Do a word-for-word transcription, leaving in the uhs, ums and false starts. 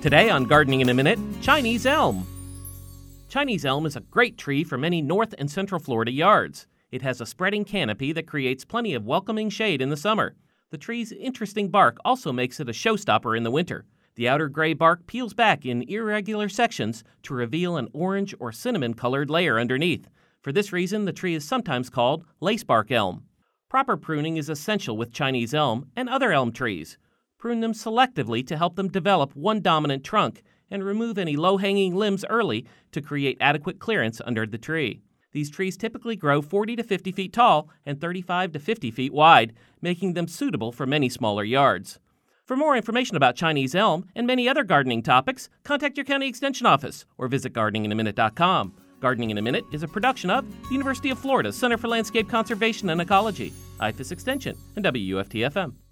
Today on Gardening in a Minute, Chinese elm. Chinese elm is a great tree for many North and Central Florida yards. It has a spreading canopy that creates plenty of welcoming shade in the summer. The tree's interesting bark also makes it a showstopper in the winter. The outer gray bark peels back in irregular sections to reveal an orange or cinnamon-colored layer underneath. For this reason, the tree is sometimes called lacebark elm. Proper pruning is essential with Chinese elm and other elm trees. Prune them selectively to help them develop one dominant trunk and remove any low-hanging limbs early to create adequate clearance under the tree. These trees typically grow forty to fifty feet tall and thirty-five to fifty feet wide, making them suitable for many smaller yards. For more information about Chinese elm and many other gardening topics, contact your county extension office or visit gardening in a minute dot com. Gardening in a Minute is a production of the University of Florida Center for Landscape Conservation and Ecology, I F A S Extension, and W U F T F M.